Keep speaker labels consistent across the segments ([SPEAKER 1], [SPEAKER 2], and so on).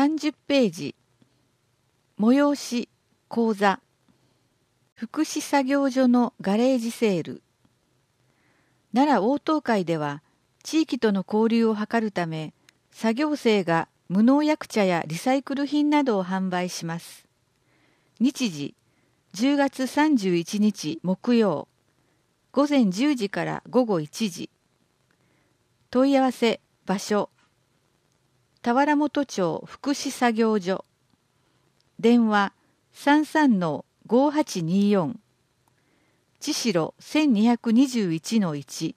[SPEAKER 1] 30ページ、催し、講座、福祉作業所のガレージセール。奈良応答会では、地域との交流を図るため、作業生が無農薬茶やリサイクル品などを販売します。日時、10月31日木曜、午前10時から午後1時。問い合わせ、場所、田原本町福祉作業所。電話、33-5824。千代1221-1。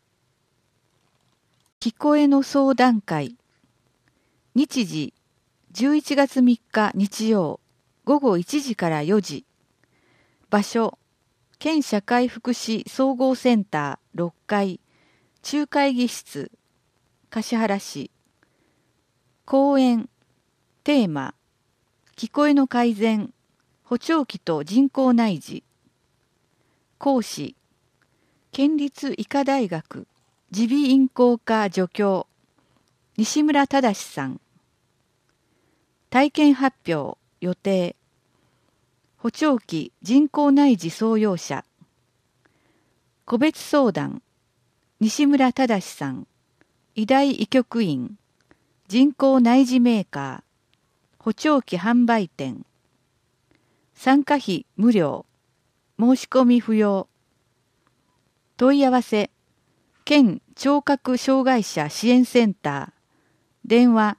[SPEAKER 1] 聞こえの相談会。日時、11月3日日曜、午後1時から4時。場所、県社会福祉総合センター6階、中会議室、橿原市。講演、テーマ、聞こえの改善、補聴器と人工内耳。講師、県立医科大学耳鼻咽喉科助教、西村忠さん。体験発表、予定。補聴器人工内耳創用者。個別相談、西村忠さん。医大医局員、人工内耳メーカー、補聴器販売店。参加費無料、申し込み不要。問い合わせ、県聴覚障害者支援センター、電話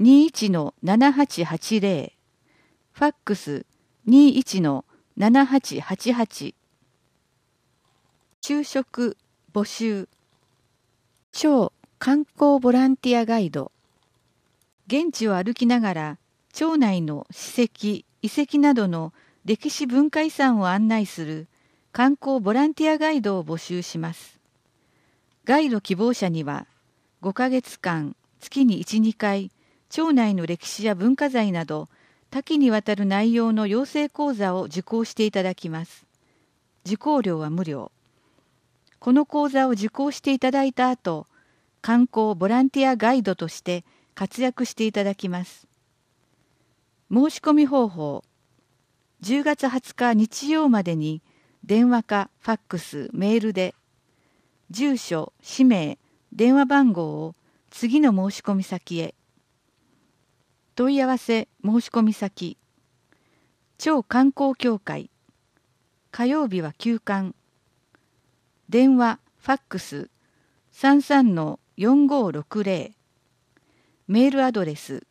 [SPEAKER 1] 21-7880、ファックス21-7888。就職募集。町観光ボランティアガイド。現地を歩きながら町内の史跡、遺跡などの歴史文化遺産を案内する観光ボランティアガイドを募集します。ガイド希望者には5ヶ月間月に1、2回町内の歴史や文化財など多岐にわたる内容の養成講座を受講していただきます。受講料は無料。この講座を受講していただいた後、観光ボランティアガイドとして活躍していただきます。申し込み方法。10月20日日曜までに電話かファックス、メールで住所、氏名、電話番号を次の申し込み先へ。問い合わせ申し込み先。町観光協会。火曜日は休館。電話、ファックス33-4560。メールアドレス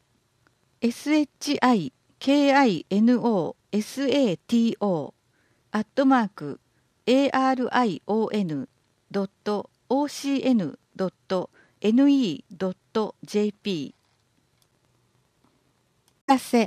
[SPEAKER 1] shikinosato@arion.ocn.ne.jp。 ス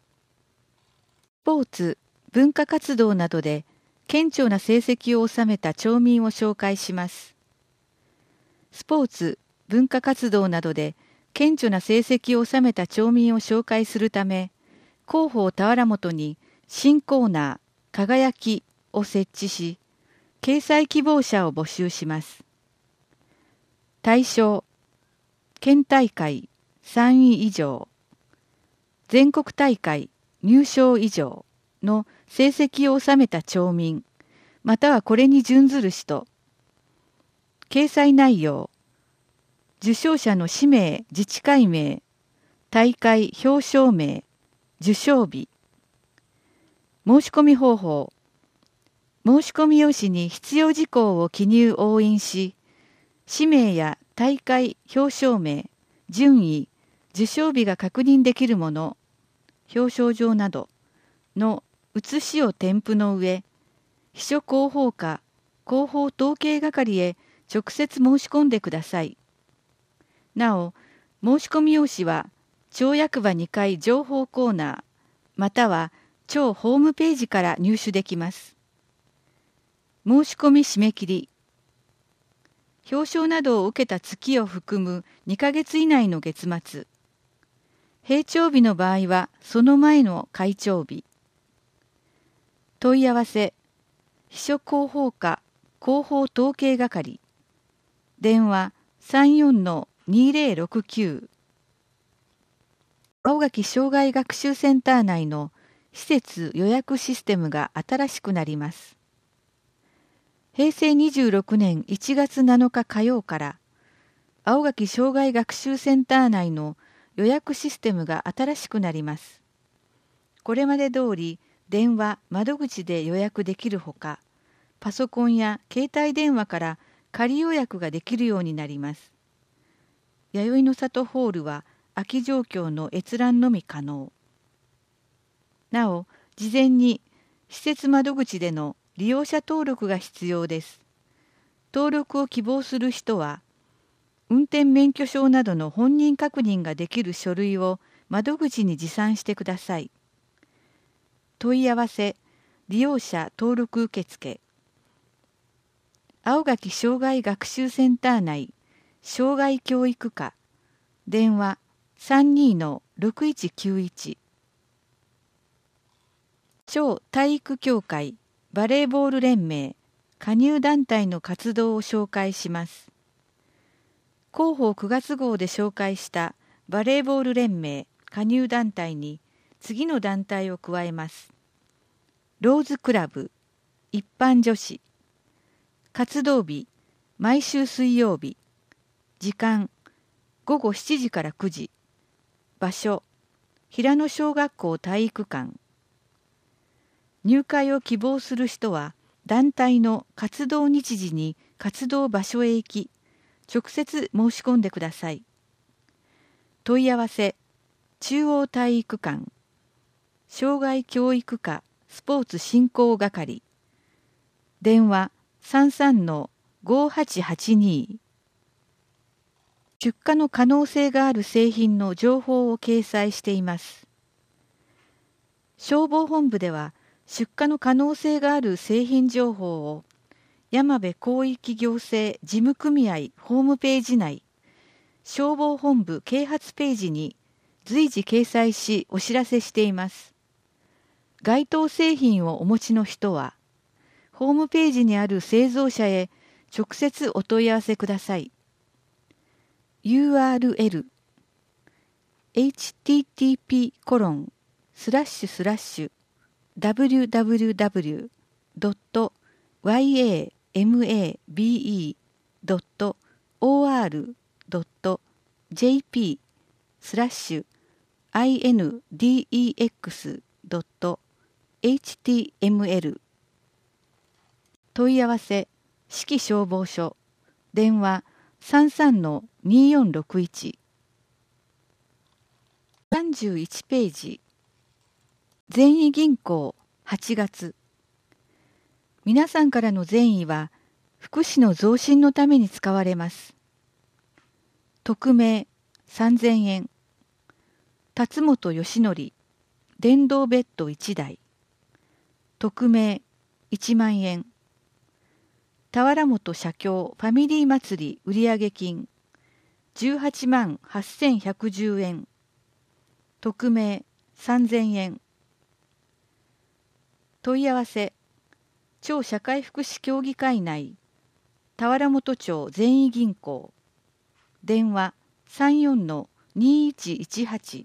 [SPEAKER 1] ポーツ、文化活動などで顕著な成績を収めた町民を紹介します。スポーツ、文化活動などで顕著な成績を収めた町民を紹介するため、広報田原本に新コーナー、輝きを設置し、掲載希望者を募集します。対象、県大会3位以上、全国大会入賞以上の成績を収めた町民、またはこれに準ずる人。掲載内容、受賞者の氏名、自治会名、大会表彰名、受賞日。申し込み方法。申し込み用紙に必要事項を記入押印し、氏名や大会表彰名、順位、受賞日が確認できるもの、表彰状などの写しを添付の上、秘書広報課、広報統計係へ直接申し込んでください。なお、申し込み用紙は、町役場2階情報コーナー、または町ホームページから入手できます。申し込み締め切り。表彰などを受けた月を含む2ヶ月以内の月末。閉庁日の場合はその前の開庁日。問い合わせ、秘書広報課広報統計係。電話34-2069。 青垣障害学習センター内の施設予約システムが新しくなります。平成26年1月7日火曜から青垣障害学習センター内の予約システムが新しくなります。これまで通り電話・窓口で予約できるほか、パソコンや携帯電話から仮予約ができるようになります。弥生の里ホールは空き状況の閲覧のみ可能。なお、事前に施設窓口での利用者登録が必要です。登録を希望する人は、運転免許証などの本人確認ができる書類を窓口に持参してください。問い合わせ、利用者登録受付。青垣障害学習センター内、障害教育課、電話 32-6191。超体育協会バレーボール連盟加入団体の活動を紹介します。広報9月号で紹介したバレーボール連盟加入団体に次の団体を加えます。ローズクラブ、一般女子。活動日、毎週水曜日。時間、午後7時から9時。場所、平野小学校体育館。入会を希望する人は、団体の活動日時に活動場所へ行き、直接申し込んでください。問い合わせ、中央体育館、障害教育課スポーツ振興係。電話、33-5882。出荷の可能性がある製品の情報を掲載しています。消防本部では、出荷の可能性がある製品情報を山部広域行政事務組合ホームページ内、消防本部啓発ページに随時掲載しお知らせしています。該当製品をお持ちの人は、ホームページにある製造者へ直接お問い合わせください。URL www.yamabe.or.jp/index.html 問い合わせ、市木消防署、電話33-2461。31ページ。善意銀行8月。皆さんからの善意は、福祉の増進のために使われます。匿名3000円。辰本義則、電動ベッド1台。匿名1万円。俵本社協ファミリー祭り売上金18万8110円。匿名3000円。問い合わせ、町社会福祉協議会内、俵本町善意銀行。電話34-2118。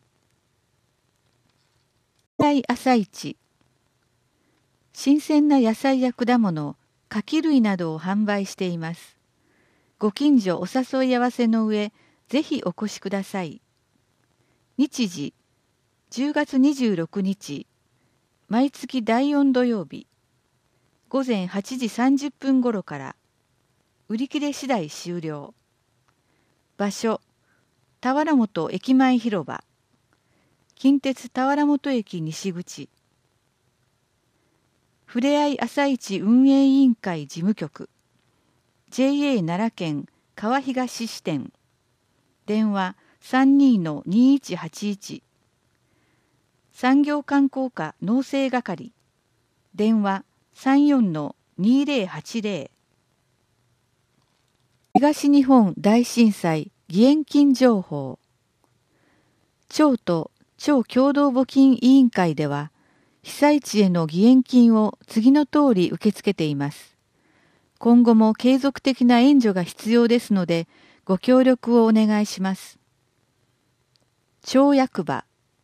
[SPEAKER 1] 野菜朝市。新鮮な野菜や果物、柿類などを販売しています。ご近所お誘い合わせの上、ぜひお越しください。日時、10月26日、毎月第4土曜日、午前8時30分頃から、売り切れ次第終了。場所、俵本駅前広場、近鉄俵本駅西口。ふれあい朝市運営委員会事務局 JA 奈良県川東支店。電話32-2181。産業観光課農政係。電話34-2080。東日本大震災義援金情報。町と町共同募金委員会では、被災地への義援金を次の通り受け付けています。今後も継続的な援助が必要ですので、ご協力をお願いします。町役場、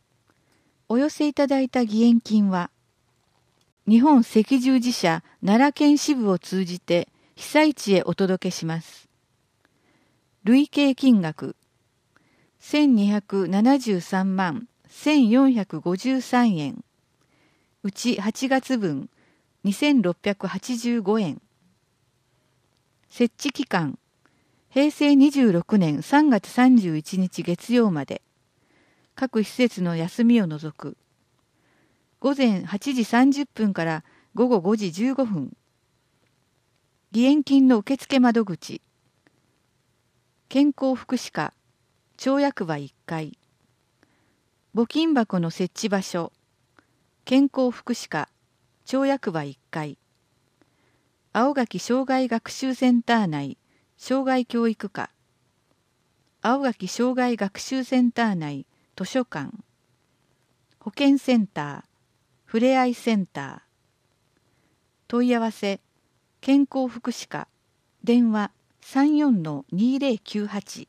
[SPEAKER 1] お寄せいただいた義援金は、日本赤十字社奈良県支部を通じて被災地へお届けします。累計金額、1273万1453円。うち8月分、2685円。設置期間、平成26年3月31日月曜まで。各施設の休みを除く。午前8時30分から午後5時15分。義援金の受付窓口。健康福祉課、町役場1階。募金箱の設置場所。健康福祉課、町役場1階。青垣障害学習センター内、障害教育課。青垣障害学習センター内、図書館。保健センター、ふれあいセンター。問い合わせ、健康福祉課、電話 34-2098。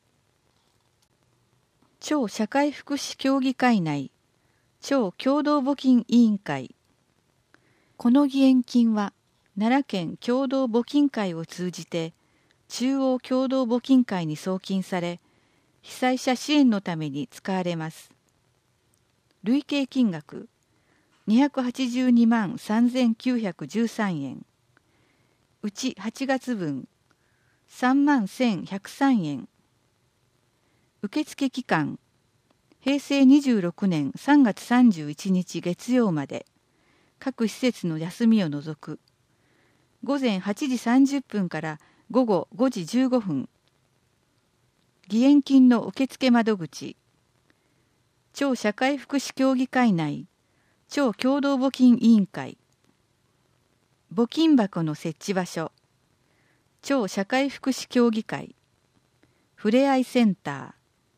[SPEAKER 1] 町社会福祉協議会内、町共同募金委員会。この義援金は、奈良県共同募金会を通じて、中央共同募金会に送金され、被災者支援のために使われます。累計金額、282万3913円。うち8月分、3万1103円。受付期間、平成26年3月31日月曜まで。各施設の休みを除く。午前8時30分から午後5時15分。義援金の受付窓口。町社会福祉協議会内、町共同募金委員会。募金箱の設置場所。町社会福祉協議会。ふれあいセンター。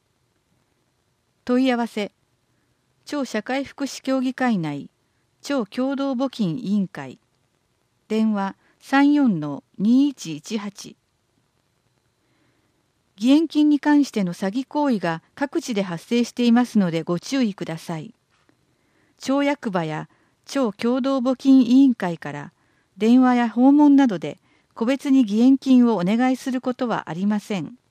[SPEAKER 1] 問い合わせ。町社会福祉協議会内、町共同募金委員会。電話 34-2118。義援金に関しての詐欺行為が各地で発生していますのでご注意ください。町役場や町共同募金委員会から電話や訪問などで個別に義援金をお願いすることはありません。